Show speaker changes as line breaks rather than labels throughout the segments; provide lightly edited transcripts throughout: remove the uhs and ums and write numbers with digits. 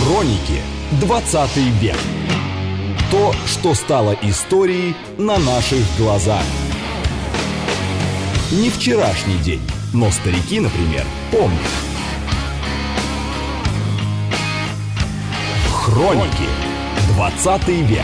Хроники 20 век. То, что стало историей на наших глазах. Не вчерашний день, но старики, например, помнят. Хроники 20 век.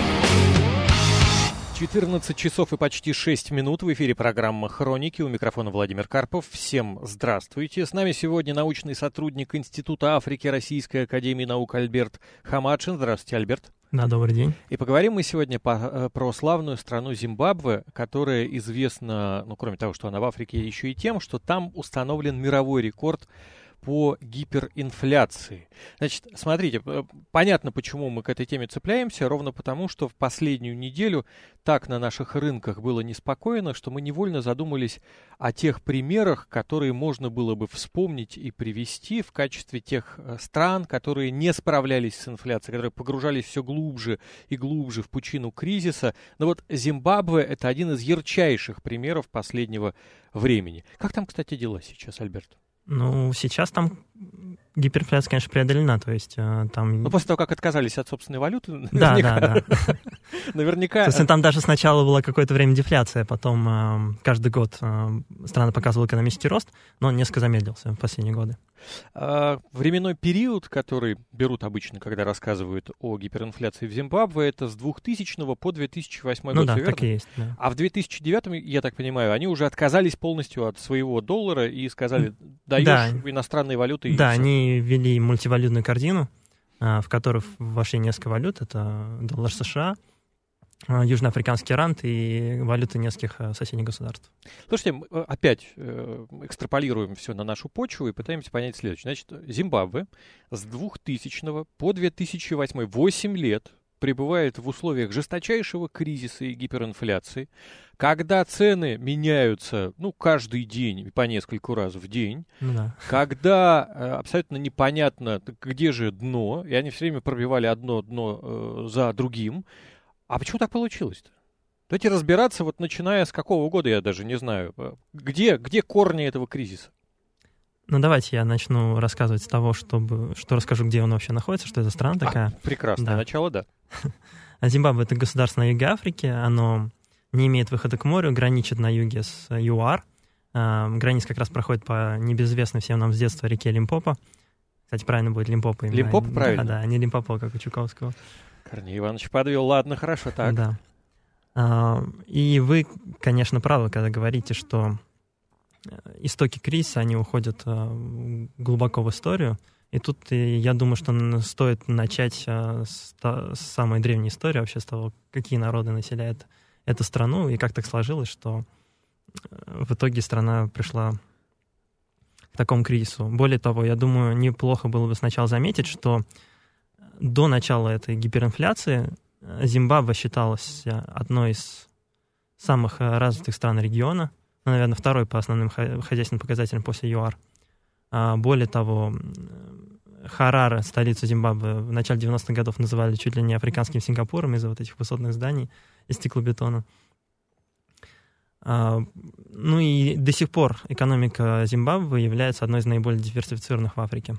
14 часов и почти 6 минут. В эфире программа «Хроники». У микрофона Владимир Карпов. Всем здравствуйте. С нами сегодня научный сотрудник Института Африки Российской академии наук Альберт Хамачин. Здравствуйте, Альберт.
Да, добрый день.
И поговорим мы сегодня про славную страну Зимбабве, которая известна, кроме того, что она в Африке, еще и тем, что там установлен мировой рекорд по гиперинфляции. Значит, смотрите, понятно, почему мы к этой теме цепляемся, ровно потому, что в последнюю неделю так на наших рынках было неспокойно, что мы невольно задумались о тех примерах, которые можно было бы вспомнить и привести в качестве тех стран, которые не справлялись с инфляцией, которые погружались все глубже и глубже в пучину кризиса. Но вот Зимбабве — это один из ярчайших примеров последнего времени. Как там, кстати, дела сейчас, Альберт?
Сейчас там гиперинфляция, конечно, преодолена, то есть там...
после того, как отказались от собственной валюты,
наверняка... Да.
Наверняка...
Собственно, там даже сначала была какое-то время дефляция, потом каждый год страна показывала экономический рост, но он несколько замедлился в последние годы.
Временной период, который берут обычно, когда рассказывают о гиперинфляции в Зимбабве, это с 2000 по 2008 год,
да,
верно?
так и есть. Да.
А в 2009, я так понимаю, они уже отказались полностью от своего доллара и сказали, даешь иностранные валюты.
Да, они ввели мультивалютную корзину, в которую вошли несколько валют. Это доллар США, южноафриканский рант и валюты нескольких соседних государств.
Слушайте, мы опять экстраполируем все на нашу почву и пытаемся понять следующее. Значит, Зимбабве с 2000 по 2008, 8 лет, пребывает в условиях жесточайшего кризиса и гиперинфляции, когда цены меняются, каждый день, по нескольку раз в день, когда абсолютно непонятно, где же дно, и они все время пробивали одно дно за другим. А почему так получилось-то? Давайте разбираться, начиная с какого года, я даже не знаю. Где корни этого кризиса?
Давайте я начну рассказывать с того, что расскажу, где он вообще находится, что это страна такая.
Прекрасное начало, да.
Зимбабве — это государство на юге Африки, оно не имеет выхода к морю, граничит на юге с ЮАР. Граница как раз проходит по небезызвестной всем нам с детства реке Лимпопо. Кстати, правильно будет Лимпопо.
Лимпопо, правильно?
Да, не Лимпопо, как у Чуковского.
Корней Иванович подвел. Ладно, хорошо, так.
Да. И вы, конечно, правы, когда говорите, что истоки кризиса, они уходят глубоко в историю. И тут я думаю, что стоит начать с самой древней истории, вообще с того, какие народы населяют эту страну, и как так сложилось, что в итоге страна пришла к такому кризису. Более того, я думаю, неплохо было бы сначала заметить, что до начала этой гиперинфляции Зимбабве считалась одной из самых развитых стран региона, наверное, второй по основным хозяйственным показателям после ЮАР. Более того, Хараре, столицу Зимбабве, в начале 90-х годов называли чуть ли не африканским Сингапуром из-за этих высотных зданий из стеклобетона. И до сих пор экономика Зимбабве является одной из наиболее диверсифицированных в Африке.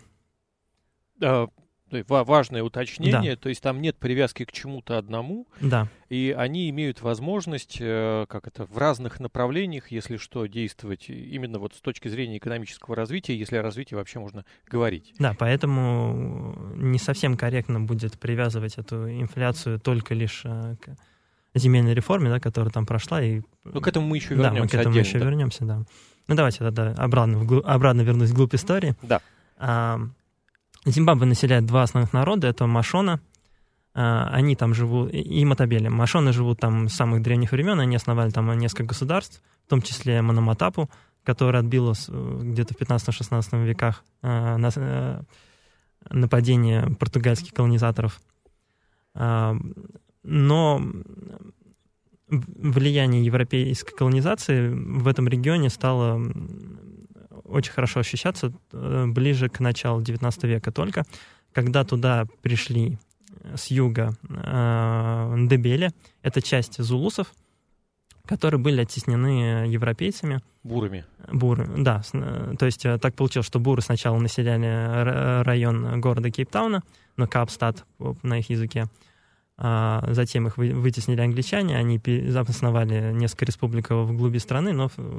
Важное уточнение,
да.
То есть там нет привязки к чему-то одному,
да.
И они имеют возможность, в разных направлениях, если что, действовать именно с точки зрения экономического развития, если о развитии вообще можно говорить.
Да, поэтому не совсем корректно будет привязывать эту инфляцию только лишь к земельной реформе, которая там прошла.
К этому мы еще вернемся.
Да, мы к этому еще вернемся, да. Давайте тогда обратно вернусь вглубь истории.
Да.
Зимбабве населяет два основных народа, это Машона, они там живут, и Матабеле. Машоны живут там с самых древних времен, они основали там несколько государств, в том числе Мономатапу, которая отбила где-то в 15-16 веках нападение португальских колонизаторов. Но влияние европейской колонизации в этом регионе стало очень хорошо ощущаться ближе к началу XIX века только, когда туда пришли с юга Ндебеле, это часть зулусов, которые были оттеснены европейцами.
Бурами.
Буры, да. То есть так получилось, что буры сначала населяли район города Кейптауна, но Каапстад на их языке. Затем их вытеснили англичане, они основали несколько республик вглуби страны,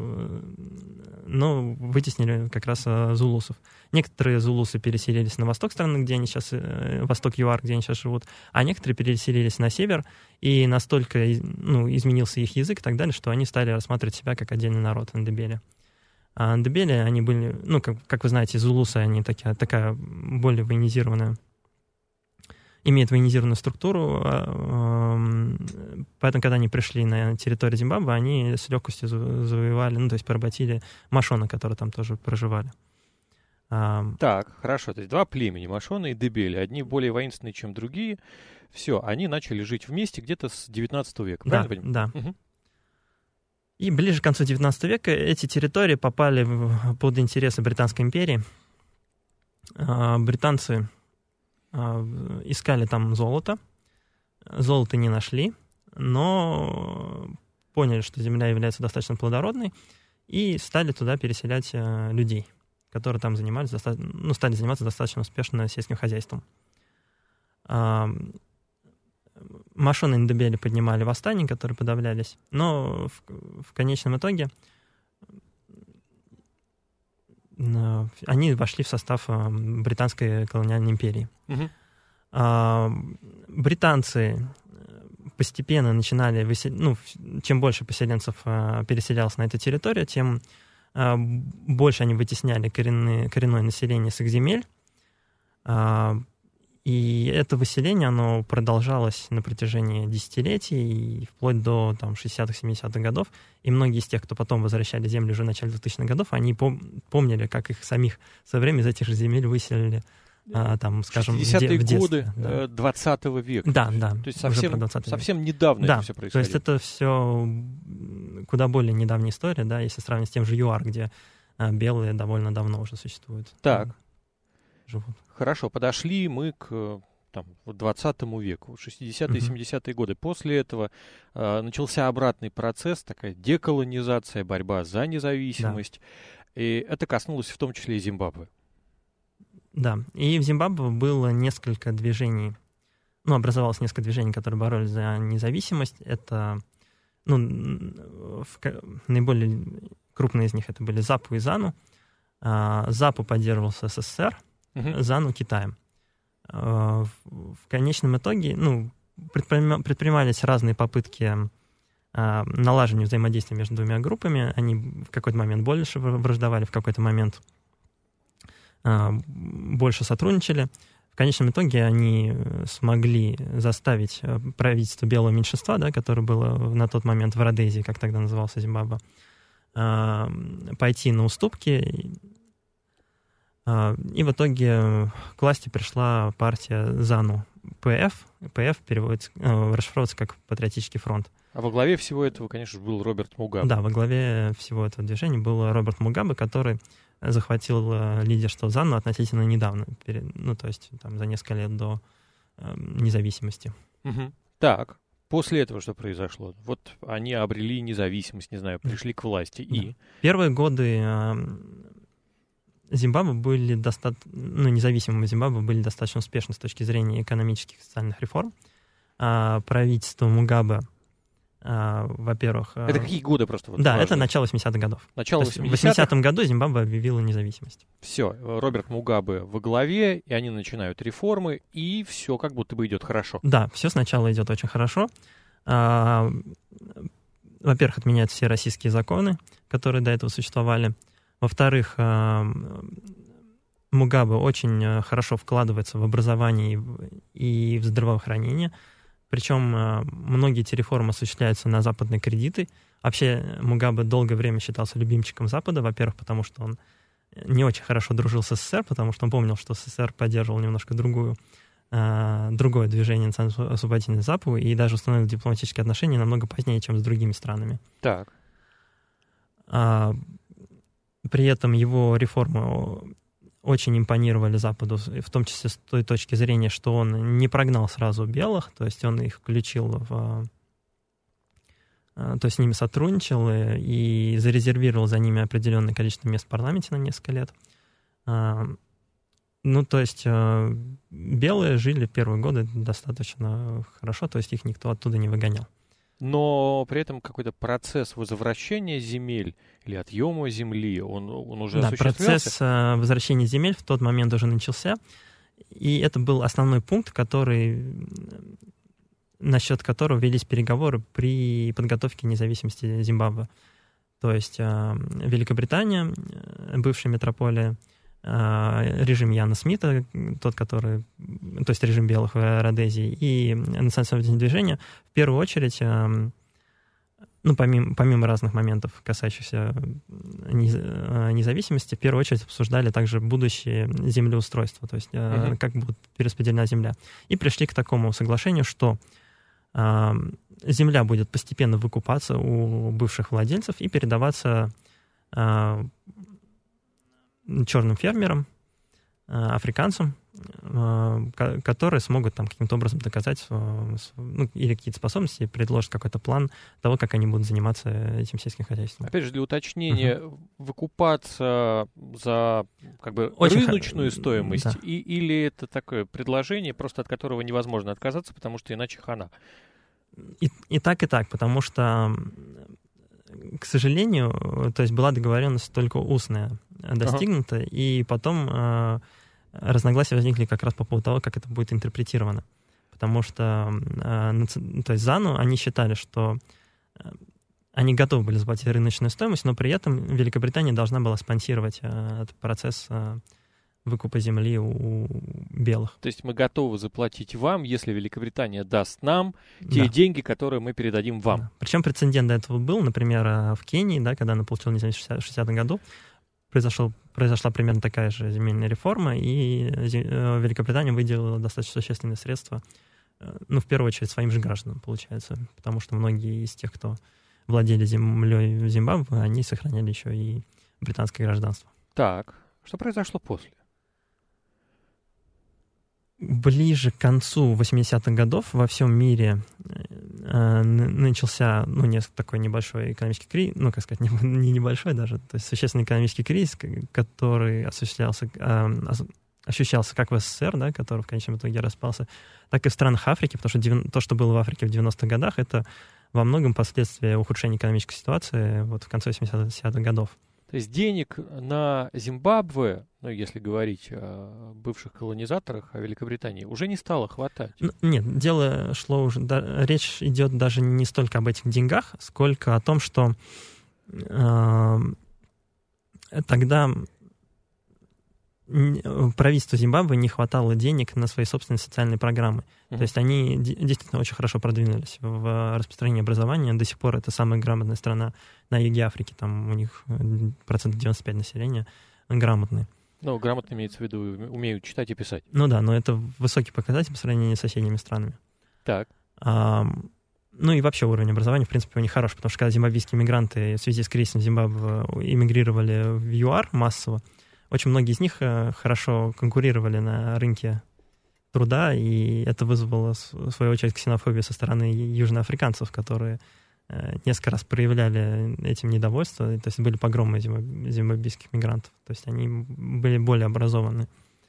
но вытеснили как раз зулусов. Некоторые зулусы переселились на восток страны, где они сейчас, восток ЮАР, где они сейчас живут, а некоторые переселились на север, и настолько изменился их язык и так далее, что они стали рассматривать себя как отдельный народ, Ндебели. А Ндебели, они были, как вы знаете, зулусы, они такая более военизированная, имеет военизированную структуру, поэтому, когда они пришли на территорию Зимбабве, они с легкостью завоевали, то есть поработили Машона, которые там тоже проживали.
Так, хорошо, то есть два племени, Машона и Дебели, одни более воинственные, чем другие, все, они начали жить вместе где-то с 19 века, правильно понимаю?
Да.
Угу.
И ближе к концу 19 века эти территории попали под интересы Британской империи. Британцы искали там золото не нашли, но поняли, что земля является достаточно плодородной, и стали туда переселять людей, которые там стали заниматься достаточно успешно сельским хозяйством. Машоны и Ндебели поднимали восстания, которые подавлялись, но в конечном итоге они вошли в состав Британской колониальной империи.
Угу.
Британцы постепенно начинали чем больше поселенцев переселялось на эту территорию, тем больше они вытесняли коренное население с их земель. И это выселение, оно продолжалось на протяжении десятилетий, и вплоть до 60-х, 70-х годов. И многие из тех, кто потом возвращали земли уже в начале 2000-х годов, они помнили, как их самих со временем из этих же земель выселили, скажем,
60-е
в детстве.
годы
Да.
20 века.
Да.
То есть совсем недавно
да,
это все происходило.
То есть это все куда более недавняя история, да, если сравнить с тем же ЮАР, где белые довольно давно уже существуют.
Так.
Живут.
Хорошо, подошли мы к 20 веку, 60-е, 70-е годы. После этого начался обратный процесс, такая деколонизация, борьба за независимость. Да. И это коснулось в том числе и Зимбабве. Да,
и в Зимбабве было несколько движений, образовалось несколько движений, которые боролись за независимость. Это, наиболее крупные из них это были ЗАПУ и ЗАНУ. ЗАПУ поддерживался СССР, ЗАНУ Китаем. В конечном итоге, предпринимались разные попытки налаживания взаимодействия между двумя группами. Они в какой-то момент больше враждовали, в какой-то момент больше сотрудничали. В конечном итоге они смогли заставить правительство белого меньшинства, да, которое было на тот момент в Родезии, как тогда назывался Зимбабве, пойти на уступки. И в итоге к власти пришла партия ЗАНУ ПФ. ПФ расшифровывается как Патриотический фронт.
А во главе всего этого, конечно, был Роберт Мугабе.
Да, во главе всего этого движения был Роберт Мугабе, который захватил лидерство ЗАНУ относительно недавно, то есть за несколько лет до независимости.
Угу. Так, после этого что произошло? Вот они обрели независимость, пришли к власти. И
первые годы Зимбабве были независимые Зимбабве были достаточно успешны с точки зрения экономических и социальных реформ. Правительство Мугабе, во-первых...
Это какие годы просто?
Да, это начало 80-х годов.
Начало
80-х? В 80-м году Зимбабве объявила независимость.
Все, Роберт Мугабе во главе, и они начинают реформы, и все как будто бы идет хорошо.
Да, все сначала идет очень хорошо. Во-первых, отменяются все российские законы, которые до этого существовали. Во-вторых, Мугабе очень хорошо вкладывается в образование и в здравоохранение. Причем многие эти реформы осуществляются на западные кредиты. Вообще Мугабе долгое время считался любимчиком Запада. Во-первых, потому что он не очень хорошо дружил с СССР, потому что он помнил, что СССР поддерживал немножко другое движение национально-освободительной ЗАПУ и даже установил дипломатические отношения намного позднее, чем с другими странами.
Так.
При этом его реформы очень импонировали Западу, в том числе с той точки зрения, что он не прогнал сразу белых, то есть он их включил то есть с ними сотрудничал и зарезервировал за ними определенное количество мест в парламенте на несколько лет. Ну, то есть белые жили первые годы достаточно хорошо, то есть их никто оттуда не выгонял.
Но при этом какой-то процесс возвращения земель или отъема земли, он уже осуществлялся?
Да, процесс возвращения земель в тот момент уже начался, и это был основной пункт, насчет которого велись переговоры при подготовке независимости Зимбабве. То есть Великобритания, бывшая метрополия, режим Яна Смита, то есть режим белых в Родезии, и национальное движение, в первую очередь, ну, помимо разных моментов, касающихся независимости, в первую очередь обсуждали также будущее землеустройство, то есть как будет перераспределена земля. И пришли к такому соглашению, что земля будет постепенно выкупаться у бывших владельцев и передаваться черным фермерам, африканцам, которые смогут там каким-то образом доказать или какие-то способности, предложат какой-то план того, как они будут заниматься этим сельским хозяйством.
Опять же, для уточнения, выкупаться за как бы рыночную стоимость, да. Или это такое предложение, просто от которого невозможно отказаться, потому что иначе хана?
И так, потому что, к сожалению, то есть была договоренность только устная достигнута, и потом разногласия возникли как раз по поводу того, как это будет интерпретировано. Потому что, то есть ЗАНУ, они считали, что они готовы были заплатить рыночную стоимость, но при этом Великобритания должна была спонсировать этот процесс выкупа земли у белых.
То есть мы готовы заплатить вам, если Великобритания даст нам те деньги, которые мы передадим вам.
Да. Причем прецедент до этого был, например, в Кении, да, когда она получила независимость в 60-х году, произошла примерно такая же земельная реформа, и Великобритания выделила достаточно существенные средства, ну, в первую очередь, своим же гражданам, получается, потому что многие из тех, кто владели землей в Зимбабве, они сохраняли еще и британское гражданство. Так,
что произошло после?
Ближе к концу 80-х годов во всем мире начался, такой небольшой экономический кризис, как сказать, не небольшой даже, то есть существенный экономический кризис, который ощущался как в СССР, да, который в конечном итоге распался, так и в странах Африки, потому что то, что было в Африке в 90-х годах, это во многом последствия ухудшения экономической ситуации в конце 80-х годов.
То есть денег на Зимбабве, если говорить о бывших колонизаторах, о Великобритании, уже не стало хватать.
Нет, дело шло уже... речь идет даже не столько об этих деньгах, сколько о том, что тогда правительству Зимбабве не хватало денег на свои собственные социальные программы. То есть они действительно очень хорошо продвинулись в распространении образования. До сих пор это самая грамотная страна на юге Африки. Там у них 95% населения грамотные.
Грамотно имеется в виду, умеют читать и писать.
Да, но это высокий показатель по сравнению с соседними странами.
Так.
И вообще уровень образования, в принципе, у них хороший, потому что когда зимбабвийские мигранты в связи с кризисом Зимбабве эмигрировали в ЮАР массово, очень многие из них хорошо конкурировали на рынке труда, и это вызвало, в свою очередь, ксенофобию со стороны южноафриканцев, которые несколько раз проявляли этим недовольство, то есть были погромы зимбабвийских мигрантов, то есть они были более образованы.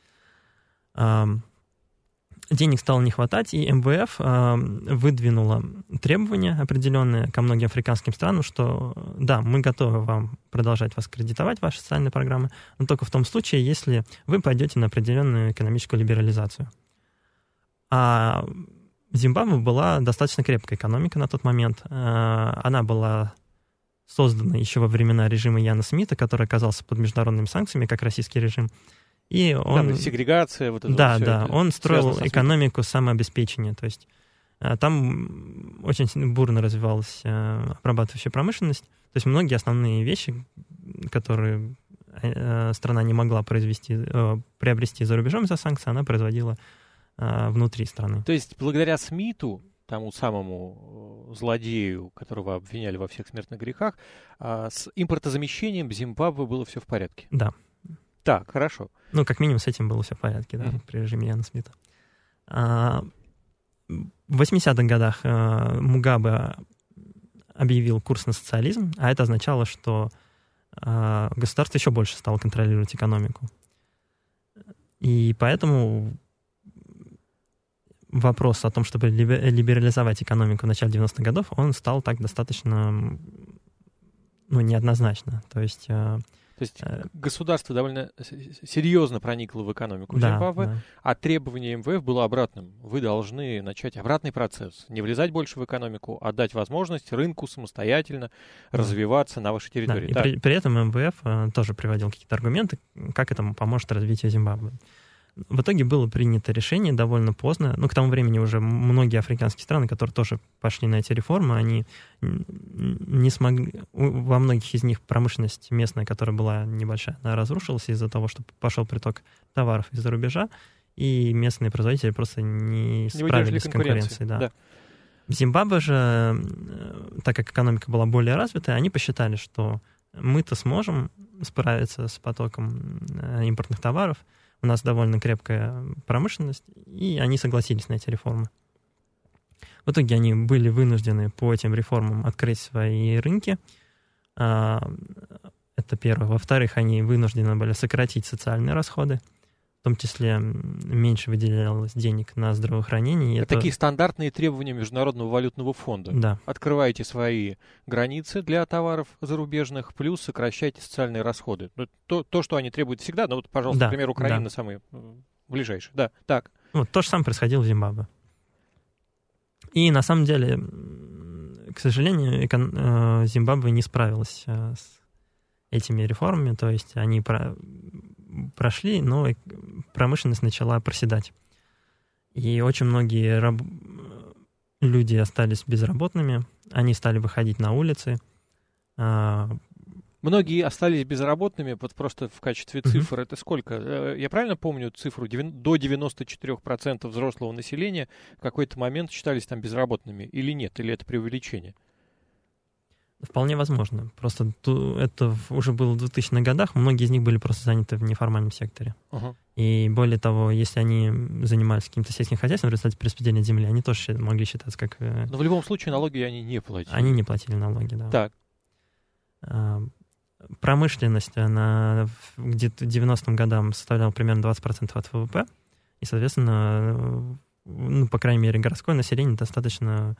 Денег стало не хватать, и МВФ выдвинула требования определенные ко многим африканским странам, что да, мы готовы вам продолжать вас кредитовать, ваши социальные программы, но только в том случае, если вы пойдете на определенную экономическую либерализацию. А Зимбабве была достаточно крепкая экономика на тот момент. Она была создана еще во времена режима Яна Смита, который оказался под международными санкциями, как российский режим. И он...
сегрегация, вот это.
Да, он строил экономику самообеспечения. То есть там очень бурно развивалась обрабатывающая промышленность. То есть многие основные вещи, которые страна не могла приобрести за рубежом из-за санкций, она производила внутри страны.
То есть благодаря Смиту, тому самому злодею, которого обвиняли во всех смертных грехах, с импортозамещением Зимбабве было все в порядке?
Да.
Так, хорошо.
Как минимум с этим было все в порядке, да, при режиме Яна Смита. В 80-х годах Мугабе объявил курс на социализм, а это означало, что государство еще больше стало контролировать экономику. И поэтому вопрос о том, чтобы либерализовать экономику в начале 90-х годов, он стал так достаточно неоднозначно. То есть
государство довольно серьезно проникло в экономику Зимбабве,
да.
А требование МВФ было обратным. Вы должны начать обратный процесс. Не влезать больше в экономику, а дать возможность рынку самостоятельно развиваться на вашей территории.
Да, и при этом МВФ тоже приводил какие-то аргументы, как это поможет развитию Зимбабве. В итоге было принято решение довольно поздно. К тому времени уже многие африканские страны, которые тоже пошли на эти реформы, они не смогли... Во многих из них промышленность местная, которая была небольшая, она разрушилась из-за того, что пошел приток товаров из-за рубежа, и местные производители просто не справились с конкуренцией. Да. В Зимбабве же, так как экономика была более развитая, они посчитали, что мы-то сможем справиться с потоком импортных товаров, у нас довольно крепкая промышленность, и они согласились на эти реформы. В итоге они были вынуждены по этим реформам открыть свои рынки. Это первое. Во-вторых, они вынуждены были сократить социальные расходы, в том числе меньше выделялось денег на здравоохранение.
Это такие стандартные требования Международного валютного фонда.
Да.
Открывайте свои границы для товаров зарубежных, плюс сокращайте социальные расходы. То, что они требуют всегда. Пожалуйста,
да,
например, Украина самый ближайший. Да, так.
То же самое происходило в Зимбабве. И на самом деле, к сожалению, Зимбабве не справилась с этими реформами, то есть они прошли, но промышленность начала проседать. И очень многие люди остались безработными, они стали выходить на улицы.
Многие остались безработными, просто в качестве цифр. Это сколько? Я правильно помню цифру? До 94% взрослого населения в какой-то момент считались там безработными или нет? Или это преувеличение?
Вполне возможно. Просто это уже было в 2000-х годах. Многие из них были просто заняты в неформальном секторе. И более того, если они занимались каким-то сельским хозяйством в результате перераспределения земли, они тоже могли считаться как...
Но в любом случае налоги они не платили.
Они не платили налоги, да.
Так.
Промышленность, она где-то в 90-м годам составляла примерно 20% от ВВП. И, соответственно, по крайней мере, городское население достаточно...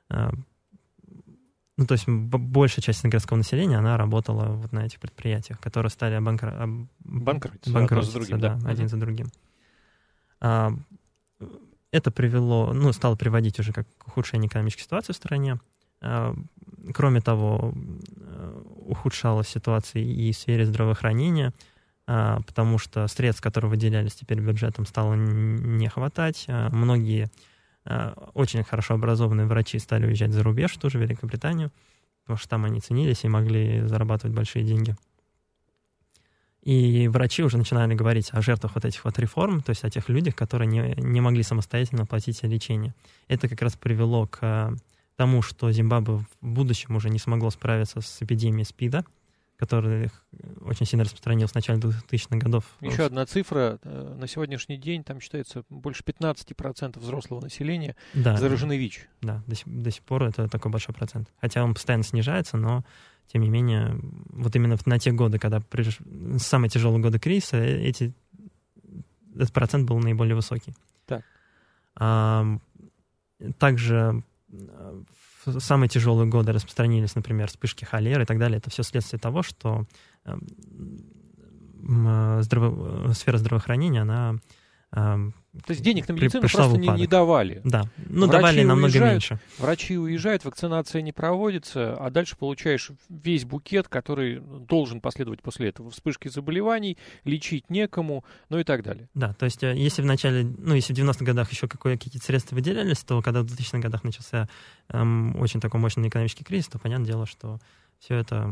то есть большая часть городского населения, она работала на этих предприятиях, которые стали банкротиться один за другим. Это стало приводить уже к ухудшению экономической ситуации в стране. Кроме того, ухудшалась ситуация и в сфере здравоохранения, потому что средств, которые выделялись теперь бюджетом, стало не хватать. Многие очень хорошо образованные врачи стали уезжать за рубеж, в ту же Великобританию, потому что там они ценились и могли зарабатывать большие деньги. И врачи уже начинали говорить о жертвах этих реформ, то есть о тех людях, которые не могли самостоятельно платить за лечение. Это как раз привело к тому, что Зимбабве в будущем уже не смогло справиться с эпидемией СПИДа, который очень сильно распространился в начале 2000-х годов.
Еще одна цифра. На сегодняшний день там считается больше 15% взрослого населения заражены ВИЧ. Да,
до сих пор это такой большой процент. Хотя он постоянно снижается, но тем не менее, именно на те годы, когда самые тяжелые годы кризиса, этот процент был наиболее высокий.
Так.
Также в самые тяжелые годы распространились, например, вспышки холеры и так далее. Это все следствие того, что сфера здравоохранения, она...
То есть денег на медицину просто не давали.
Да, давали намного меньше.
Врачи уезжают, вакцинация не проводится, а дальше получаешь весь букет, который должен последовать после этого. Вспышки заболеваний, лечить некому, и так далее.
Да, то есть если если в 90-х годах еще какие-то средства выделялись, то когда в 2000-х годах начался очень такой мощный экономический кризис, то понятное дело, что все это...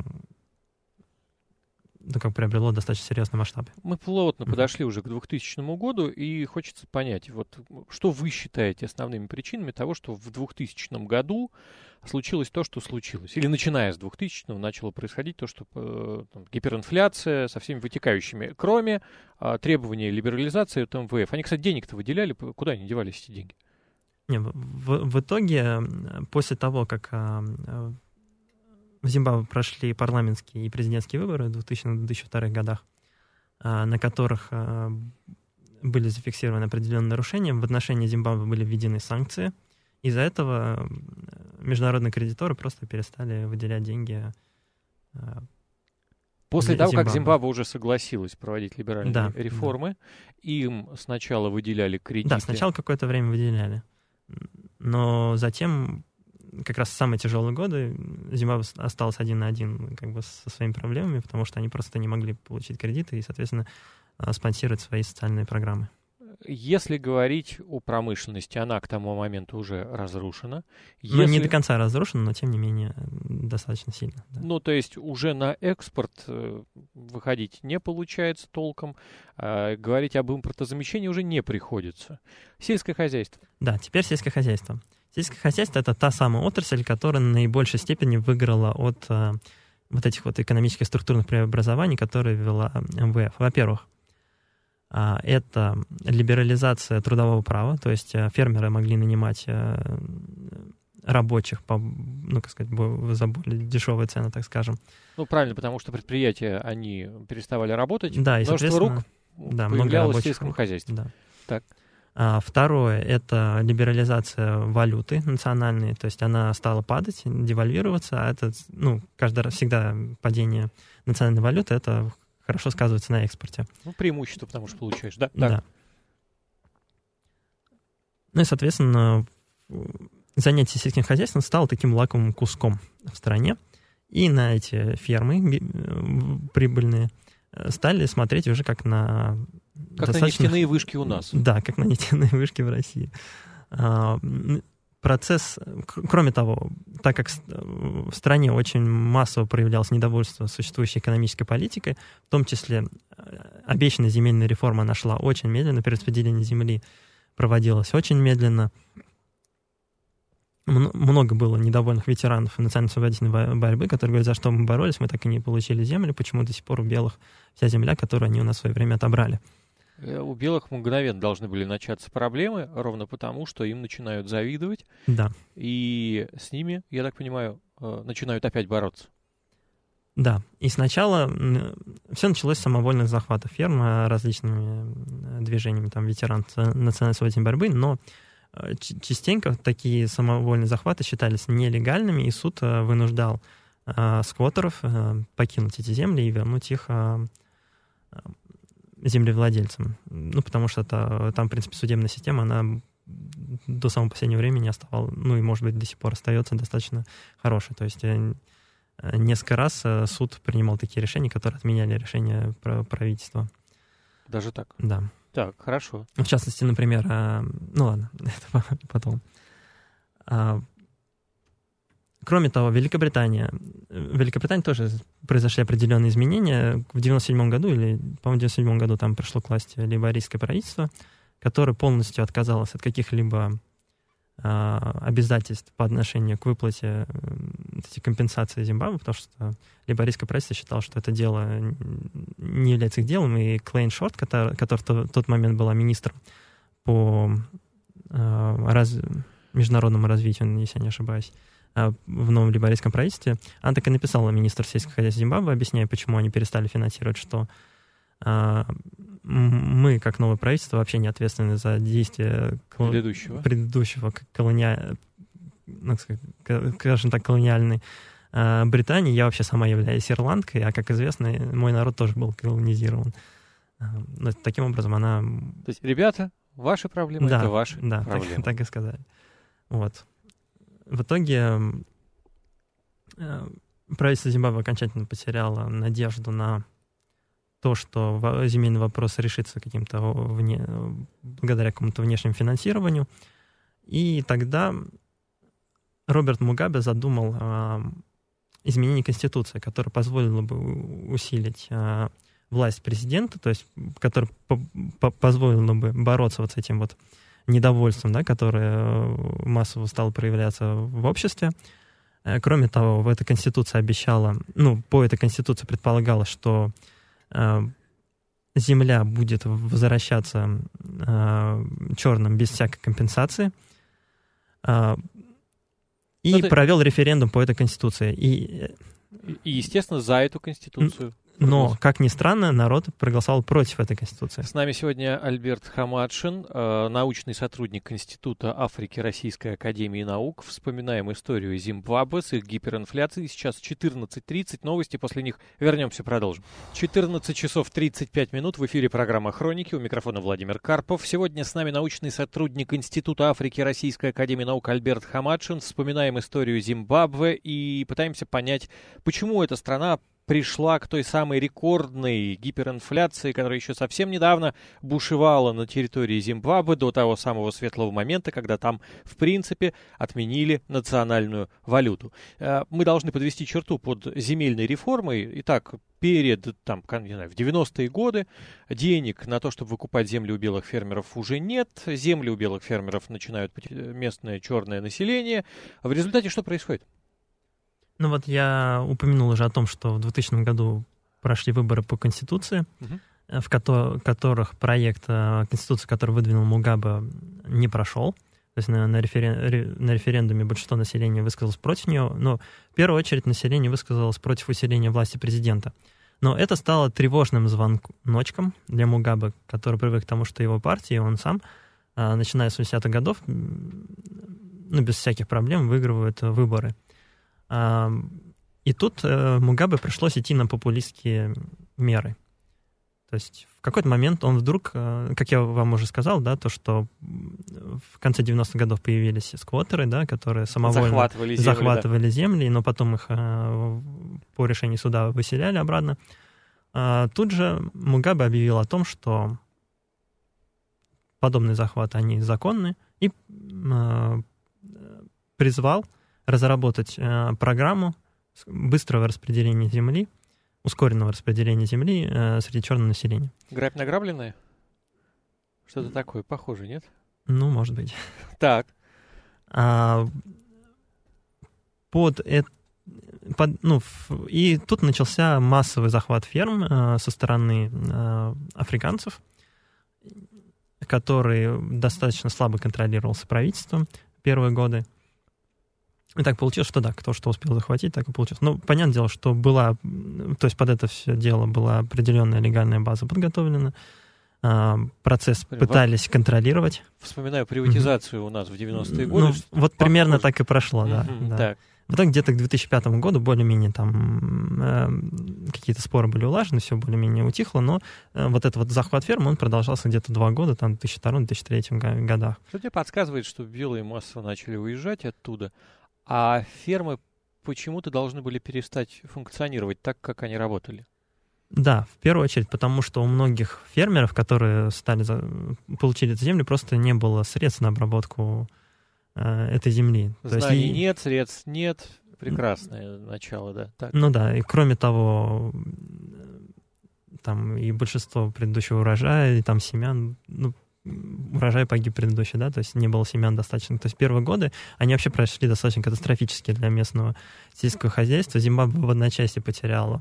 приобрело достаточно серьезный масштаб.
Мы плотно подошли уже к 2000 году, и хочется понять, что вы считаете основными причинами того, что в 2000 году случилось то, что случилось? Или начиная с 2000-го начало происходить то, что гиперинфляция со всеми вытекающими, кроме требования либерализации от МВФ. Они, кстати, денег-то выделяли, куда они девались, эти деньги?
В итоге, после того, как в Зимбабве прошли парламентские и президентские выборы в 2000-2002 годах, на которых были зафиксированы определенные нарушения. В отношении Зимбабве были введены санкции. Из-за этого международные кредиторы просто перестали выделять деньги.
После того, как Зимбабве уже согласилась проводить либеральные реформы, им сначала выделяли кредиты.
Да, сначала какое-то время выделяли. Но затем, как раз в самые тяжелые годы, Зимбабве осталась один на один как бы со своими проблемами, потому что они просто не могли получить кредиты и, соответственно, спонсировать свои социальные программы.
Если говорить о промышленности, она к тому моменту уже разрушена.
Ну, не до конца разрушена, но, тем не менее, достаточно сильно. Да.
Ну, то есть уже на экспорт выходить не получается толком, говорить об импортозамещении уже не приходится. Сельское хозяйство.
Да, теперь сельское хозяйство. Сельское хозяйство — это та самая отрасль, которая в наибольшей степени выиграла от вот этих вот экономических структурных преобразований, которые ввела МВФ. Во-первых, это либерализация трудового права, то есть фермеры могли нанимать рабочих за более дешевые цены, так скажем.
Ну, правильно, потому что предприятия, они переставали работать,
да, и,
множество рук появлялось в сельском хозяйстве.
Да.
Так.
Второе — это либерализация валюты национальной, то есть она стала падать, девальвироваться, а это, каждый раз всегда падение национальной валюты — это хорошо сказывается на экспорте.
Ну, преимущество, потому что получаешь, да?
Да. Ну и, соответственно, занятие сельским хозяйством стало таким лакомым куском в стране, и на эти фермы прибыльные стали смотреть уже как на...
Как на нефтяные вышки у нас.
Да, как на нефтяные вышки в России. Процесс, кроме того, так как в стране очень массово проявлялось недовольство существующей экономической политикой, в том числе обещанная земельная реформа, она шла очень медленно, перераспределение земли проводилось очень медленно. Много было недовольных ветеранов национально-освободительной борьбы, которые говорят, за что мы боролись, мы так и не получили землю, почему до сих пор у белых вся земля, которую они у нас в свое время отобрали.
У белых мгновенно должны были начаться проблемы, ровно потому, что им начинают завидовать.
Да.
И с ними, я так понимаю, начинают опять бороться.
Да. И сначала все началось с самовольных захватов ферм различными движениями ветеранов национально-освободительной борьбы, но частенько такие самовольные захваты считались нелегальными, и суд вынуждал сквоттеров покинуть эти земли и вернуть их землевладельцам. Потому что там, в принципе, судебная система, она до самого последнего времени оставалась, и, может быть, до сих пор остается достаточно хорошей. То есть несколько раз суд принимал такие решения, которые отменяли решения правительства.
Даже так?
Да.
Так, хорошо.
В частности, например, ладно, это потом. Кроме того, в Великобритании тоже произошли определенные изменения. В 97 году, или, по-моему, в 97 году там пришло к власти лейбористское правительство, которое полностью отказалось от каких-либо обязательств по отношению к выплате этой компенсации Зимбабве, потому что лейбористское правительство считало, что это дело не является их делом, и Клейн Шорт, которая в тот момент была министром по международному развитию, если я не ошибаюсь, в новом лейбористском правительстве, она так и написала министру сельского хозяйства Зимбабве, объясняя, почему они перестали финансировать, что мы, как новое правительство, вообще не ответственны за действия предыдущего скажем так, колониальной Британии. Я вообще сама являюсь ирландкой, а, как известно, мой народ тоже был колонизирован. Но таким образом она...
То есть, ребята, ваши проблемы — это ваши проблемы.
Да, так и сказали. Вот. В итоге правительство Зимбабве окончательно потеряло надежду на то, что земельный вопрос решится благодаря какому-то внешнему финансированию. И тогда Роберт Мугабе задумал изменение Конституции, которое позволило бы усилить власть президента, то есть которое позволило бы бороться вот с этим вот недовольством, которое массово стало проявляться в обществе. Кроме того, в этой Конституции по этой Конституции предполагалось, что земля будет возвращаться черным без всякой компенсации. И провел референдум по этой Конституции. И
И, естественно, за эту конституцию.
Но, как ни странно, народ проголосовал против этой конституции.
С нами сегодня Альберт Хамадшин, научный сотрудник Института Африки Российской академии наук. Вспоминаем историю Зимбабве с их гиперинфляцией. Сейчас 14:30, новости, после них вернемся, продолжим. 14 часов 35 минут, в эфире программа «Хроники». У микрофона Владимир Карпов. Сегодня с нами научный сотрудник Института Африки Российской академии наук Альберт Хамадшин. Вспоминаем историю Зимбабве и пытаемся понять, почему эта страна пришла к той самой рекордной гиперинфляции, которая еще совсем недавно бушевала на территории Зимбабве, до того самого светлого момента, когда там, в принципе, отменили национальную валюту. Мы должны подвести черту под земельной реформой. Итак, перед, там, не знаю, в 90-е годы денег на то, чтобы выкупать земли у белых фермеров, уже нет. Земли у белых фермеров начинают местное черное население. В результате что происходит?
Ну вот я упомянул уже о том, что в 2000 году прошли выборы по Конституции, в которых проект Конституции, который выдвинул Мугабе, не прошел. То есть на референдуме большинство населения высказалось против нее, но в первую очередь население высказалось против усиления власти президента. Но это стало тревожным звоночком для Мугабе, который привык к тому, что его партия, он сам, начиная с 80-х годов, без всяких проблем выигрывает выборы. И тут Мугабе пришлось идти на популистские меры. То есть в какой-то момент он вдруг, как я вам уже сказал, да, то, что в конце 90-х годов появились сквоттеры, да, которые самовольно захватывали земли, но потом их по решению суда выселяли обратно. Тут же Мугабе объявил о том, что подобные захваты, они законны, и призвал разработать программу быстрого распределения земли, ускоренного распределения земли среди черного населения.
Грабь награбленное? Что-то такое похоже, нет?
Ну, может быть.
Так.
И тут начался массовый захват ферм со стороны африканцев, который достаточно слабо контролировался правительством в первые годы. И так получилось, что да, кто что успел захватить, так и получилось. Ну, понятное дело, что то есть под это все дело была определенная легальная база подготовлена, процесс пытались контролировать.
Вспоминаю приватизацию у нас в 90-е годы.
Ну, вот примерно так и прошло, да.
Так.
В итоге где-то к 2005 году более-менее там какие-то споры были улажены, все более-менее утихло, но вот этот вот захват ферм, он продолжался где-то 2 года, там, в 2002-2003 годах.
Что тебе подсказывает, что белые массово начали уезжать оттуда, а фермы почему-то должны были перестать функционировать так, как они работали?
Да, в первую очередь, потому что у многих фермеров, которые получили эту землю, просто не было средств на обработку этой земли.
Знаний нет, средств нет. Прекрасное начало, да. Так.
Ну да, и кроме того, там и большинство предыдущего урожая, и там семян, урожай погиб предыдущий, да, то есть не было семян достаточно. То есть первые годы, они вообще прошли достаточно катастрофически для местного сельского хозяйства. Зимбабве в одночасье потеряла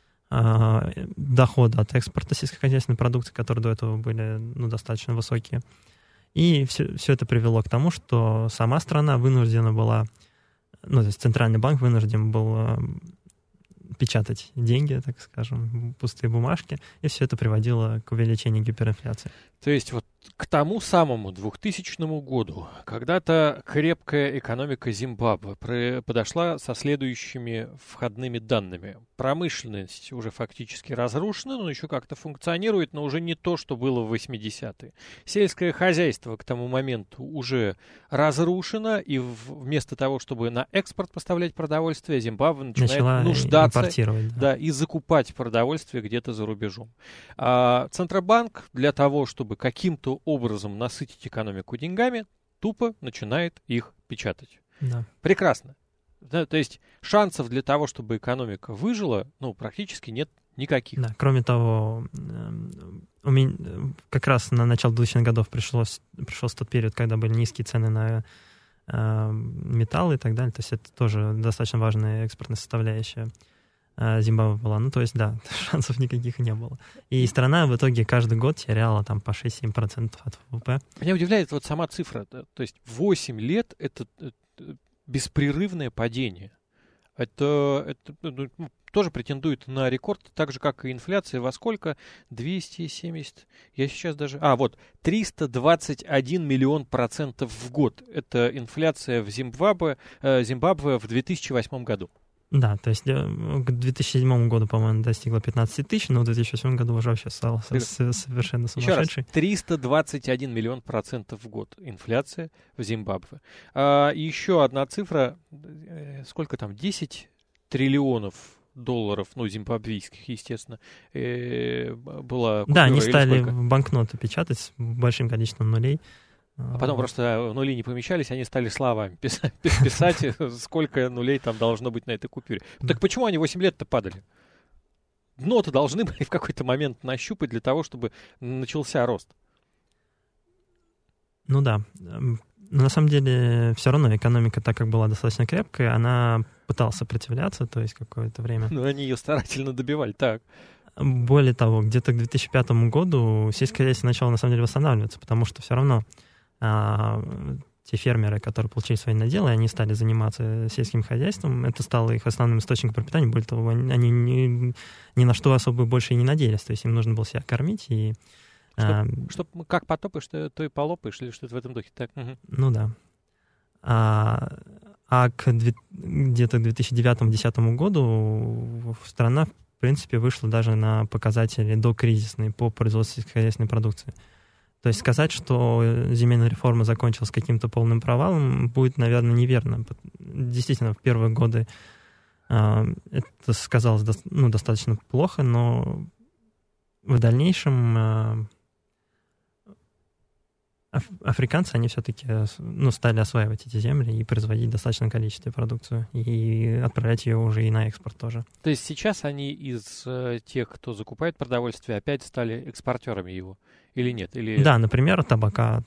доходы от экспорта сельскохозяйственной продукции, которые до этого были достаточно высокие. И все это привело к тому, что сама страна вынуждена была, то есть Центральный банк вынужден был печатать деньги, так скажем, пустые бумажки, и все это приводило к увеличению гиперинфляции.
То есть вот к тому самому 2000 году когда-то крепкая экономика Зимбабве подошла со следующими входными данными. Промышленность уже фактически разрушена, но еще как-то функционирует, но уже не то, что было в 80-е. Сельское хозяйство к тому моменту уже разрушено, и вместо того, чтобы на экспорт поставлять продовольствие, Зимбабве начинает нуждаться и закупать продовольствие где-то за рубежом. Центробанк для того, чтобы каким-то образом насытить экономику деньгами, тупо начинает их печатать.
Да.
Прекрасно. Да, то есть шансов для того, чтобы экономика выжила, практически нет никаких.
Да, кроме того, как раз на начало 2000-х годов пришелся тот период, когда были низкие цены на металлы и так далее. То есть это тоже достаточно важная экспортная составляющая Зимбабве была. То есть, да, шансов никаких не было. И страна в итоге каждый год теряла там по 6-7% от ВВП.
Меня удивляет вот сама цифра. То есть 8 лет — это беспрерывное падение. Это тоже претендует на рекорд, так же, как и инфляция. Во сколько? 270. Я сейчас даже... 321 миллион процентов в год. Это инфляция в Зимбабве в 2008 году.
Да, то есть к 2007 году, по-моему, достигла 15 тысяч, но в 2008 году уже вообще стало совершенно сумасшедшей.
Еще раз, 321 миллион процентов в год инфляция в Зимбабве. Еще одна цифра, сколько там, 10 триллионов долларов, зимбабвийских, естественно, была купюра.
Да, они стали банкноты печатать с большим количеством нулей.
А потом просто нули не помещались, они стали словами писать, сколько нулей там должно быть на этой купюре. Так почему они 8 лет-то падали? Дно-то должны были в какой-то момент нащупать для того, чтобы начался рост.
Ну да. Но на самом деле все равно экономика, так как была достаточно крепкая, она пыталась сопротивляться, то есть какое-то время.
Но они ее старательно добивали, так.
Более того, где-то к 2005 году сельское хозяйство начало на самом деле восстанавливаться, потому что все равно те фермеры, которые получили свои наделы, они стали заниматься сельским хозяйством. Это стало их основным источником пропитания. Более того, они ни на что особо больше и не надеялись. То есть им нужно было себя кормить. И,
Чтоб как потопаешь, то и полопаешь, или что-то в этом духе. Так. Угу.
Ну да. Где-то к 2009-2010 году страна, в принципе, вышла даже на показатели докризисные по производству сельскохозяйственной продукции. То есть сказать, что земельная реформа закончилась каким-то полным провалом, будет, наверное, неверно. Действительно, в первые годы это сказалось достаточно плохо, но в дальнейшем африканцы, они все-таки стали осваивать эти земли и производить достаточное количество продукции, и отправлять ее уже и на экспорт тоже.
То есть сейчас они из тех, кто закупает продовольствие, опять стали экспортерами его? Или нет? Или...
Да, например, табака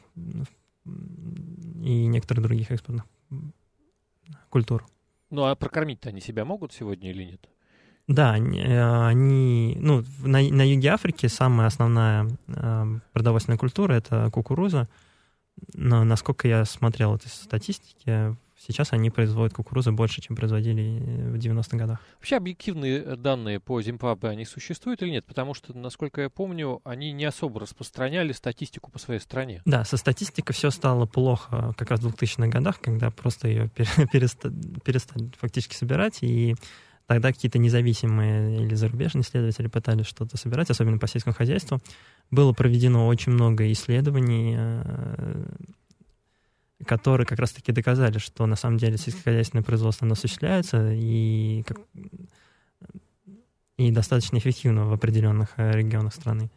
и некоторых других экспортных культур.
Ну, а прокормить-то они себя могут сегодня или нет?
Да, они... на юге Африки самая основная продовольственная культура — это кукуруза. Но, насколько я смотрел этой статистики, сейчас они производят кукурузу больше, чем производили в 90-х годах.
Вообще объективные данные по Зимбабве, они существуют или нет? Потому что, насколько я помню, они не особо распространяли статистику по своей стране.
Да, со статистикой все стало плохо как раз в 2000-х годах, когда просто ее перестали фактически собирать, и тогда какие-то независимые или зарубежные исследователи пытались что-то собирать, особенно по сельскому хозяйству. Было проведено очень много исследований, которые как раз-таки доказали, что на самом деле сельскохозяйственное производство оно осуществляется и достаточно эффективно в определенных регионах страны.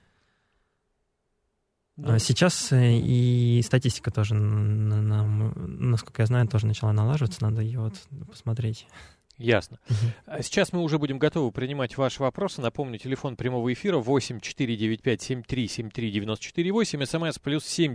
Да. Сейчас и статистика тоже, насколько я знаю, тоже начала налаживаться, надо ее посмотреть.
Ясно. Сейчас мы уже будем готовы принимать ваши вопросы. Напомню, телефон прямого эфира 8-495-73-73-94-8, смс +7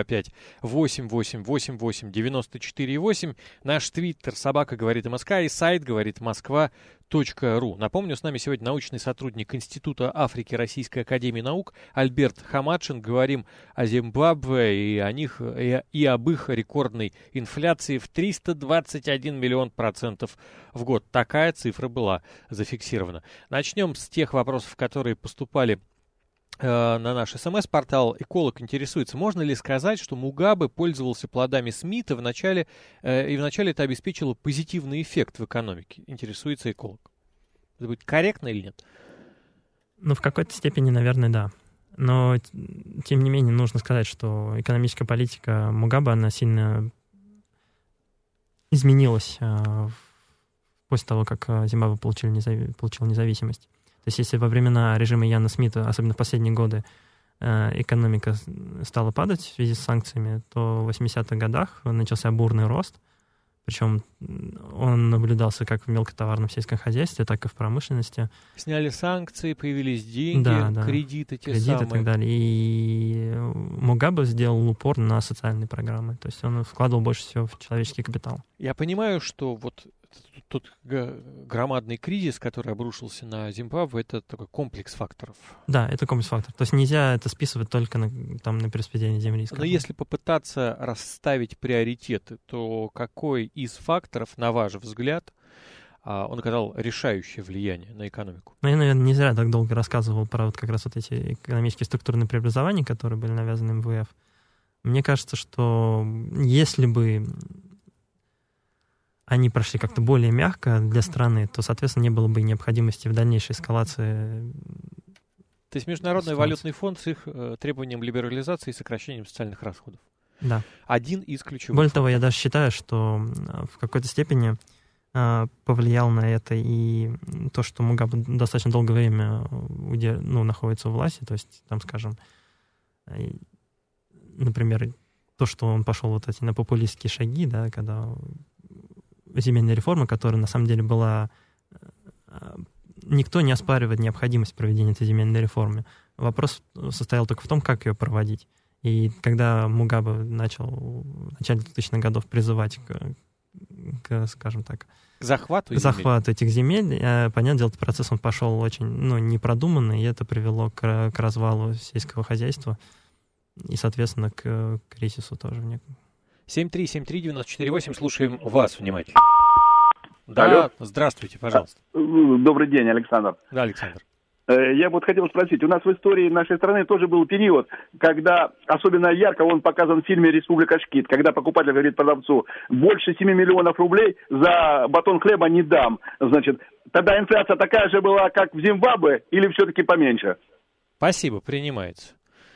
925-8888-94-8, наш твиттер собака говорит МСК и сайт говорит Москва.ру. Напомню, с нами сегодня научный сотрудник Института Африки Российской Академии Наук Альберт Хамадшин. Говорим о Зимбабве и об их рекордной инфляции в 321 миллион процентов в год. Такая цифра была зафиксирована. Начнем с тех вопросов, которые поступали на наш СМС-портал. Эколог интересуется, можно ли сказать, что Мугабе пользовался плодами Смита и вначале это обеспечило позитивный эффект в экономике? Интересуется эколог. Это будет корректно или нет?
В какой-то степени, наверное, да. Но, тем не менее, нужно сказать, что экономическая политика Мугабе, она сильно изменилась после того, как Зимбабве получил независимость. То есть если во времена режима Яна Смита, особенно в последние годы, экономика стала падать в связи с санкциями, то в 80-х годах начался бурный рост. Причем он наблюдался как в мелкотоварном сельском хозяйстве, так и в промышленности.
Сняли санкции, появились деньги, кредиты самые.
И так далее. И Мугабе сделал упор на социальные программы. То есть он вкладывал больше всего в человеческий капитал.
Я понимаю, что вот тот громадный кризис, который обрушился на Зимбабве, это такой комплекс факторов.
Да, это комплекс факторов. То есть нельзя это списывать только на перераспределение земли.
Но если попытаться расставить приоритеты, то какой из факторов, на ваш взгляд, он оказал решающее влияние на экономику.
Ну, я, наверное, не зря так долго рассказывал про вот как раз вот эти экономические структурные преобразования, которые были навязаны МВФ. Мне кажется, что если бы они прошли как-то более мягко для страны, то, соответственно, не было бы необходимости в дальнейшей эскалации.
То есть Международный валютный фонд с их требованием либерализации и сокращением социальных расходов.
Да.
Один из ключевых.
Более того, я даже считаю, что в какой-то степени повлиял на это и то, что Мугабе достаточно долгое время находится у власти, то есть, там, скажем, например, то, что он пошел вот эти на популистские шаги, да, когда земельная реформа, которая на самом деле была... Никто не оспаривает необходимость проведения этой земельной реформы. Вопрос состоял только в том, как ее проводить. И когда Мугабе начал в начале 2000-х годов призывать к, скажем так,
захвату
этих земель, понятное дело, этот процесс он пошел очень непродуманный, и это привело к развалу сельского хозяйства и, соответственно, к кризису тоже.
7373948, слушаем вас внимательно. Да,
алло.
Здравствуйте, пожалуйста.
Добрый день, Александр.
Да, Александр.
Я вот хотел спросить, у нас в истории нашей страны тоже был период, когда особенно ярко он показан в фильме «Республика Шкит», когда покупатель говорит продавцу: больше 7 миллионов рублей за батон хлеба не дам. Значит, тогда инфляция такая же была, как в Зимбабве, или все-таки поменьше?
Спасибо, принимается.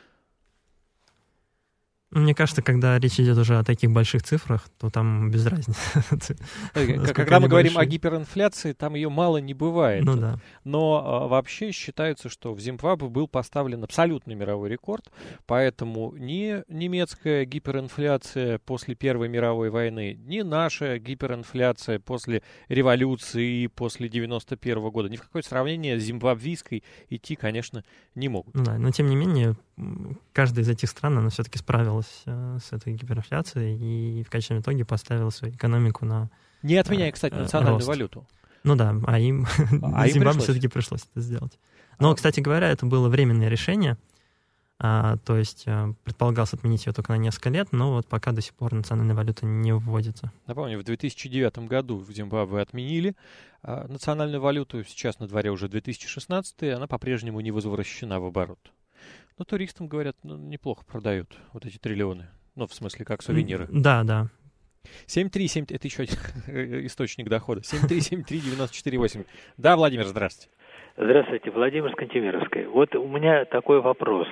Мне кажется, когда речь идет уже о таких больших цифрах, то там без разницы.
Когда мы говорим о гиперинфляции, там ее мало не бывает.
Ну да.
Но вообще считается, что в Зимбабве был поставлен абсолютный мировой рекорд, поэтому ни немецкая гиперинфляция после Первой мировой войны, ни наша гиперинфляция после революции, после 91 года, ни в какое сравнение с зимбабвийской идти, конечно, не могут.
Да, но тем не менее, каждая из этих стран, она все-таки справилась с этой гиперинфляцией и в конечном итоге поставила свою экономику на
не отменяя, кстати, национальную
рост.
Валюту.
Ну да, им Зимбабве все-таки пришлось это сделать. Но, кстати говоря, это было временное решение, то есть предполагалось отменить ее только на несколько лет, но вот пока до сих пор национальная валюта не вводится.
Напомню, в 2009 году в Зимбабве отменили национальную валюту, сейчас на дворе уже 2016, она по-прежнему не возвращена в оборот. Но туристам, говорят, неплохо продают вот эти триллионы. Ну, в смысле, как сувениры.
Да, да.
737, это еще один источник дохода. 7373948. Да, Владимир, здравствуйте.
Здравствуйте, Владимир с Кантемировской. Вот у меня такой вопрос.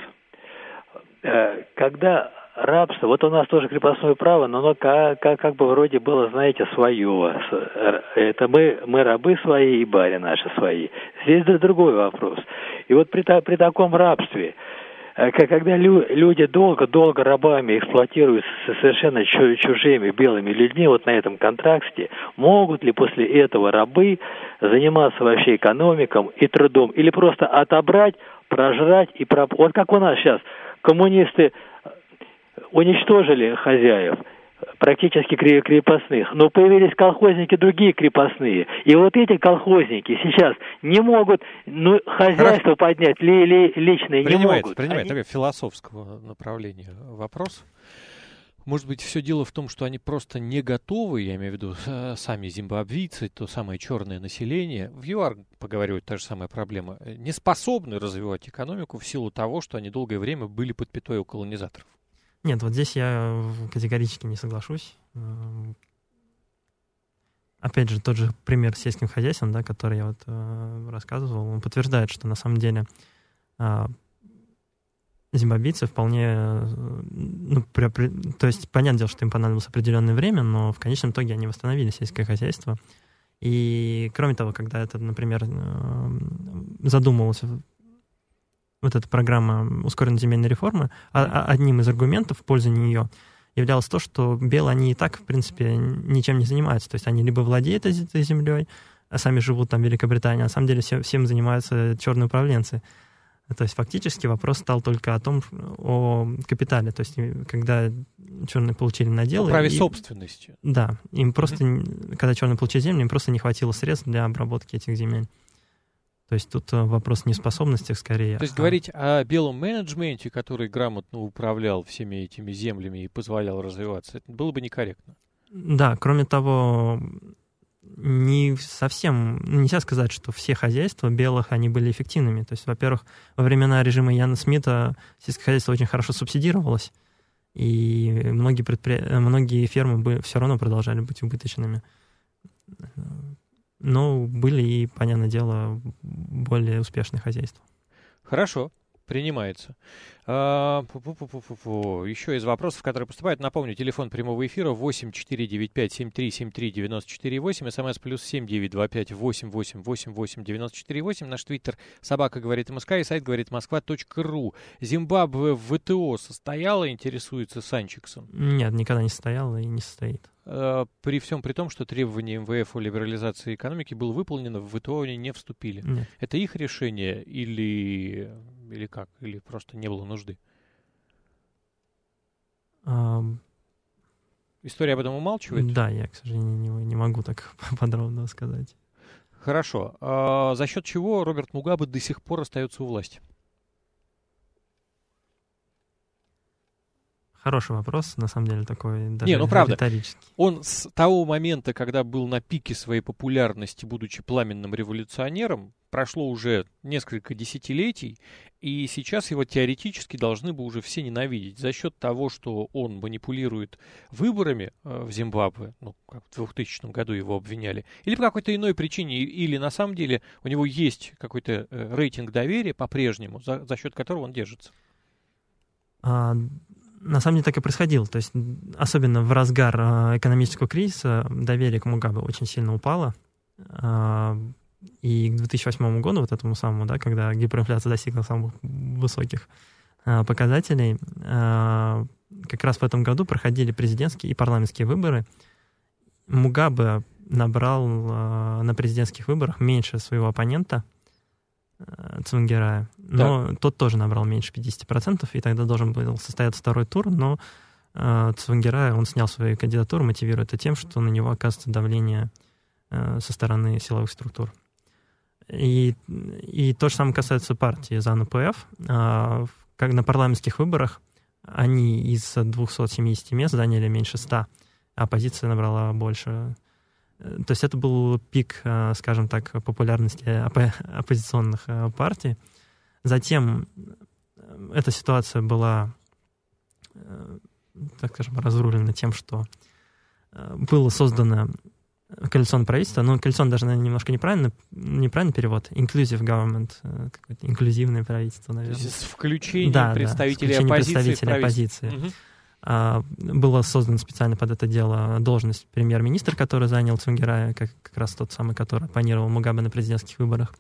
Когда рабство, вот у нас тоже крепостное право, но оно как бы вроде было, знаете, свое. Это мы рабы свои и бари наши свои. Здесь другой вопрос. И вот при таком рабстве, когда люди долго рабами эксплуатируют совершенно чужими белыми людьми, вот на этом контракте, могут ли после этого рабы заниматься вообще экономикой и трудом, или просто отобрать, прожрать и вот как у нас сейчас коммунисты уничтожили хозяев, практически крепостных, но появились колхозники другие крепостные, и вот эти колхозники сейчас не могут хозяйство поднять, личные не могут.
Принимает такое философского направления вопрос. Может быть, все дело в том, что они просто не готовы, я имею в виду сами зимбабвийцы, то самое черное население, в ЮАР, поговорю, та же самая проблема, не способны развивать экономику в силу того, что они долгое время были под пятой у колонизаторов.
Нет, вот здесь я категорически не соглашусь. Опять же, тот же пример с сельским хозяйством, да, который я вот рассказывал, он подтверждает, что на самом деле зимбабвийцы вполне... то есть, понятное дело, что им понадобилось определенное время, но в конечном итоге они восстановили сельское хозяйство. И, кроме того, когда это, например, задумывалось... Вот эта программа ускоренной земельной реформы, одним из аргументов в пользу нее являлось то, что белые, они и так, в принципе, ничем не занимаются. То есть они либо владеют этой землей, а сами живут там в Великобритании, а на самом деле всем занимаются черные управленцы. То есть фактически вопрос стал только о капитале. То есть когда черные получили наделы...
О праве собственности.
Да. Им просто, когда черные получили землю, им просто не хватило средств для обработки этих земель. То есть тут вопрос не в способностях скорее.
То есть говорить о белом менеджменте, который грамотно управлял всеми этими землями и позволял развиваться, это было бы некорректно.
Да, кроме того, не совсем, нельзя сказать, что все хозяйства белых, они были эффективными. То есть, во-первых, во времена режима Яна Смита сельское хозяйство очень хорошо субсидировалось, и многие фермы все равно продолжали быть убыточными. Но были и, понятное дело, более успешные хозяйства.
Хорошо. Принимается. Еще из вопросов, которые поступают. Напомню, телефон прямого эфира 8495-7373-94-8, смс +7 925 8888 94-8, наш твиттер собака говорит МСК и сайт говорит Москва.ру. Зимбабве в ВТО состояла, интересуется Санчиксом?
Нет, никогда не состояла и не состоит.
При всем при том, что требование МВФ о либерализации экономики было выполнено, в ВТО они не вступили.
Нет.
Это их решение или как? Или просто не было нужды? История об этом умалчивает?
Да, я, к сожалению, не могу так подробно сказать.
Хорошо. За счет чего Роберт Мугабе до сих пор остается у власти?
Хороший вопрос, на самом деле, такой даже
правда.
риторический.
Он с того момента, когда был на пике своей популярности, будучи пламенным революционером, прошло уже несколько десятилетий, и сейчас его теоретически должны бы уже все ненавидеть. За счет того, что он манипулирует выборами в Зимбабве, как в 2000 году его обвиняли, или по какой-то иной причине, или на самом деле у него есть какой-то рейтинг доверия по-прежнему, за счет которого он держится.
На самом деле так и происходило. То есть, особенно в разгар экономического кризиса, доверие к Мугабе очень сильно упало. И к 2008 году, вот этому самому, да, когда гиперинфляция достигла самых высоких показателей, как раз в этом году проходили президентские и парламентские выборы. Мугабе набрал на президентских выборах меньше своего оппонента, Цвангирая, но тот тоже набрал меньше 50%, и тогда должен был состояться второй тур, но Цвангирая, он снял свою кандидатуру, мотивируя это тем, что на него оказывается давление со стороны силовых структур. И то же самое касается партии ЗАНУ-ПФ. Как на парламентских выборах они из 270 мест заняли меньше 100, а оппозиция набрала больше. То есть это был пик, скажем так, популярности оппозиционных партий. Затем эта ситуация была, так скажем, разрулена тем, что было создано коалиционное правительство, но коалиционное даже, наверное, немножко неправильный перевод. Inclusive government, какое-то инклюзивное правительство, наверное.
То есть с включением представителей
оппозиции. Угу. Было создано специально под это дело должность премьер-министра, который занял Цвангирая, как раз тот самый, который оппонировал Мугабе на президентских выборах.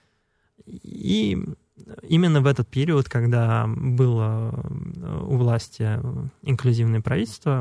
И именно в этот период, когда было у власти инклюзивное правительство,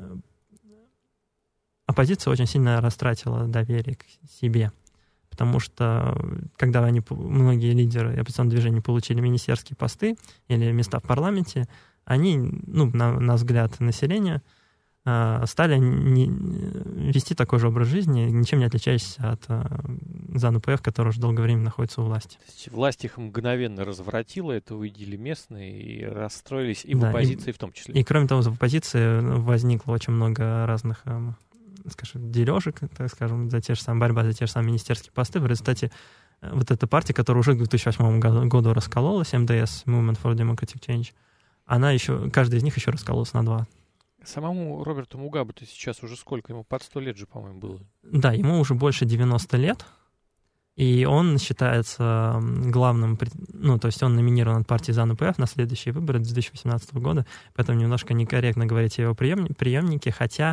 оппозиция очень сильно растратила доверие к себе. Потому что, когда многие лидеры оппозиционного движения получили министерские посты или места в парламенте, они, на взгляд населения, стали вести такой же образ жизни, ничем не отличающийся от ЗАНУ-ПФ, который уже долгое время находится у власти.
То есть власть их мгновенно развратила, это увидели местные и расстроились, и в оппозиции в том числе.
И кроме того, в оппозиции возникло очень много разных, скажем, дележек, так скажем, борьба за те же самые министерские посты. В результате вот эта партия, которая уже к 2008 году раскололась, МДС, Movement for Democratic Change, каждый из них еще раскололся на два.
Самому Роберту Мугабе сейчас уже сколько? Ему под 100 лет же, по-моему, было.
Да, ему уже больше 90 лет, и он считается главным, то есть он номинирован от партии ЗАНУ-ПФ на следующие выборы 2018 года, поэтому немножко некорректно говорить о его преемнике, хотя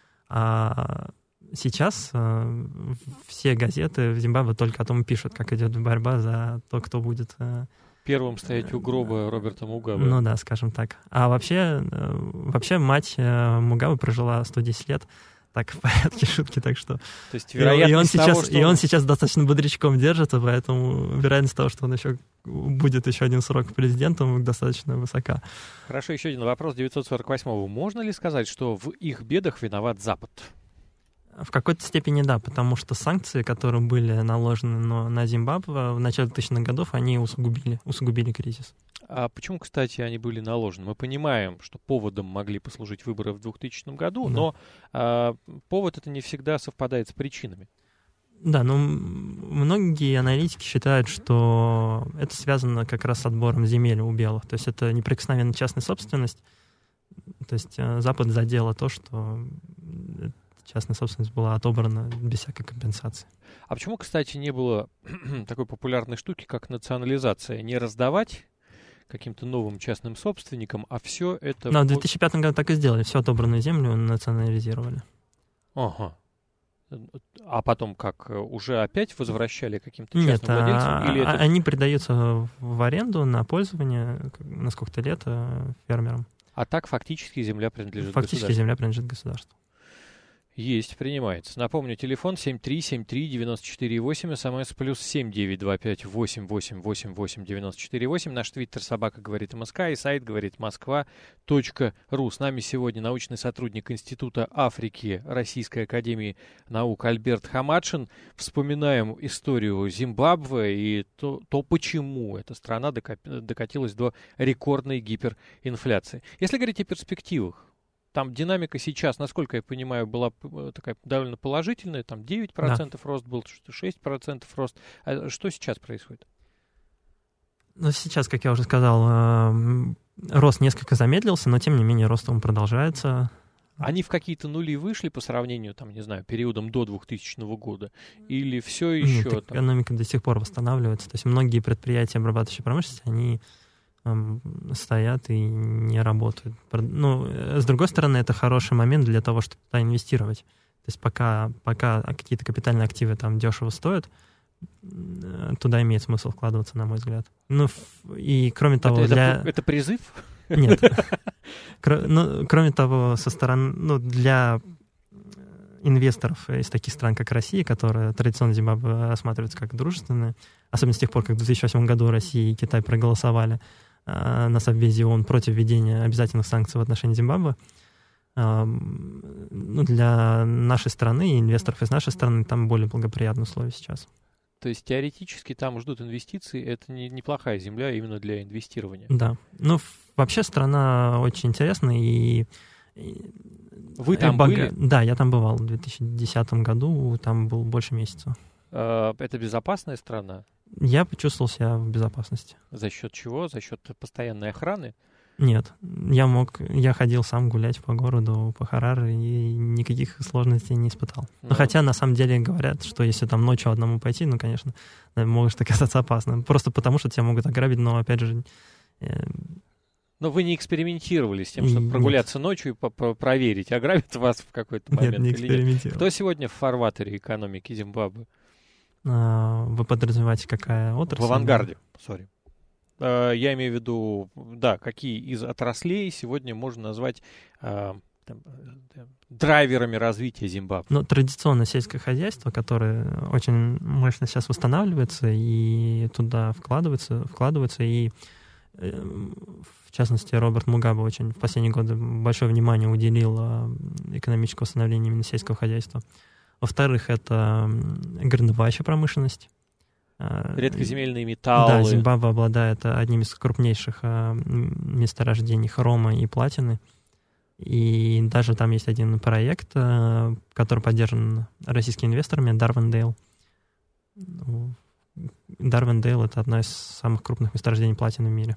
сейчас все газеты в Зимбабве только о том и пишут, как идет борьба за то, кто будет
первым стоять у гроба Роберта Мугабе.
Ну да, скажем так. А вообще мать Мугабе прожила 110 лет, так, в порядке шутки, так что...
То есть вероятность
он сейчас достаточно бодрячком держится, поэтому вероятность того, что он еще будет еще один срок президентом, достаточно высока.
Хорошо, еще один вопрос 948-го. Можно ли сказать, что в их бедах виноват Запад?
В какой-то степени да, потому что санкции, которые были наложены на Зимбабве в начале 2000-х годов, они усугубили кризис.
А почему, кстати, они были наложены? Мы понимаем, что поводом могли послужить выборы в 2000 году, да. Но повод это не всегда совпадает с причинами.
Да, но многие аналитики считают, что это связано как раз с отбором земель у белых. То есть это неприкосновенная частная собственность. То есть Запад задело то, что частная собственность была отобрана без всякой компенсации.
А почему, кстати, не было такой популярной штуки, как национализация? Не раздавать каким-то новым частным собственникам, а все это...
Но в 2005 году так и сделали. Всю отобранную землю национализировали.
Ага. А потом как? Уже опять возвращали каким-то частным владельцам? Или это...
они передаются в аренду на пользование на сколько-то лет фермерам.
А так фактически земля принадлежит
государству? Фактически земля принадлежит государству.
Есть, принимается. Напомню, телефон 7373948, смс плюс 7925888894. Наш твиттер собака говорит МСК и сайт говорит Москва.ру. С нами сегодня научный сотрудник Института Африки Российской академии наук Альберт Хамадшин. Вспоминаем историю Зимбабве и то почему эта страна докатилась до рекордной гиперинфляции. Если говорить о перспективах, там динамика сейчас, насколько я понимаю, была такая довольно положительная. Там 9% рост был, 6% рост. А что сейчас происходит?
Ну, сейчас, как я уже сказал, рост несколько замедлился, но тем не менее рост он продолжается.
Они в какие-то нули вышли по сравнению, там, не знаю, периодом до 2000 года? Или все еще...
Нет, экономика до сих пор восстанавливается. То есть многие предприятия обрабатывающей промышленности, они... стоят и не работают. Ну, с другой стороны, это хороший момент для того, чтобы туда инвестировать. То есть пока какие-то капитальные активы там дешево стоят, туда имеет смысл вкладываться, на мой взгляд. Ну, и кроме того...
Это призыв?
Нет. Кроме того, со стороны... для инвесторов из таких стран, как Россия, которые традиционно Зимбабве рассматриваются как дружественные, особенно с тех пор, как в 2008 году Россия и Китай проголосовали на Совбезе ООН против введения обязательных санкций в отношении Зимбабве. Для нашей страны и инвесторов из нашей страны там более благоприятные условия сейчас.
То есть теоретически там ждут инвестиций, это неплохая земля именно для инвестирования.
Да. Вообще страна очень интересная, и
вы там были?
Да, я там бывал в 2010 году, там был больше месяца.
Это безопасная страна?
Я почувствовал себя в безопасности.
За счет чего? За счет постоянной охраны?
Нет. Я ходил сам гулять по городу, по Хараре, и никаких сложностей не испытал. Но хотя, на самом деле, говорят, что если там ночью одному пойти, конечно, может оказаться опасно. Просто потому, что тебя могут ограбить, но, опять же...
Но вы не экспериментировали с тем, чтобы прогуляться ночью и проверить, ограбят вас в какой-то момент
или нет? Нет, не экспериментировал.
Кто сегодня в фарватере экономики Зимбабве?
Вы подразумеваете, какая отрасль?
В авангарде, сори. Я имею в виду, какие из отраслей сегодня можно назвать драйверами развития Зимбабве?
Традиционное сельское хозяйство, которое очень мощно сейчас восстанавливается и туда вкладывается и в частности, Роберт Мугабе очень в последние годы большое внимание уделил экономическому восстановлению именно сельского хозяйства. Во-вторых, это горнодобывающая промышленность.
Редкоземельные металлы.
Да, Зимбабве обладает одним из крупнейших месторождений хрома и платины. И даже там есть один проект, который поддержан российскими инвесторами, Дарвендейл. Дарвендейл — это одно из самых крупных месторождений платины в мире.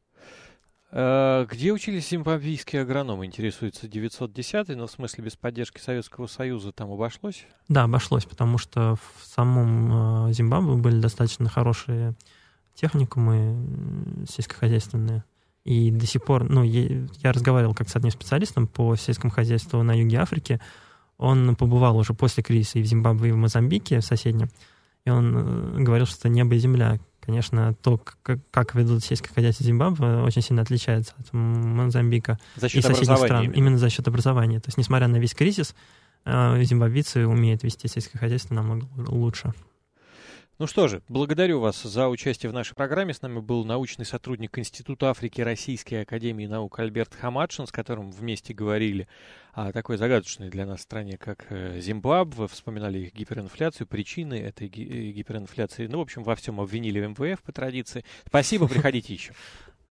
Где учились зимбабвийские агрономы, интересуется 910-й, но в смысле без поддержки Советского Союза там обошлось? Да, обошлось, потому что в самом Зимбабве были достаточно хорошие техникумы сельскохозяйственные. И до сих пор, я разговаривал как с одним специалистом по сельскому хозяйству на юге Африки. Он побывал уже после кризиса и в Зимбабве, и в Мозамбике в соседнем. И он говорил, что небо и земля. Конечно, то, как ведут сельское хозяйство Зимбабве, очень сильно отличается от Мозамбика и соседних стран. Именно за счет образования. То есть, несмотря на весь кризис, зимбабвийцы умеют вести сельское хозяйство намного лучше. Ну что же, благодарю вас за участие в нашей программе. С нами был научный сотрудник Института Африки Российской академии наук Альберт Хамадшин, с которым вместе говорили о такой загадочной для нас стране, как Зимбабве. Вспоминали их гиперинфляцию, причины этой гиперинфляции. Ну, в общем, во всем обвинили МВФ по традиции. Спасибо, приходите еще.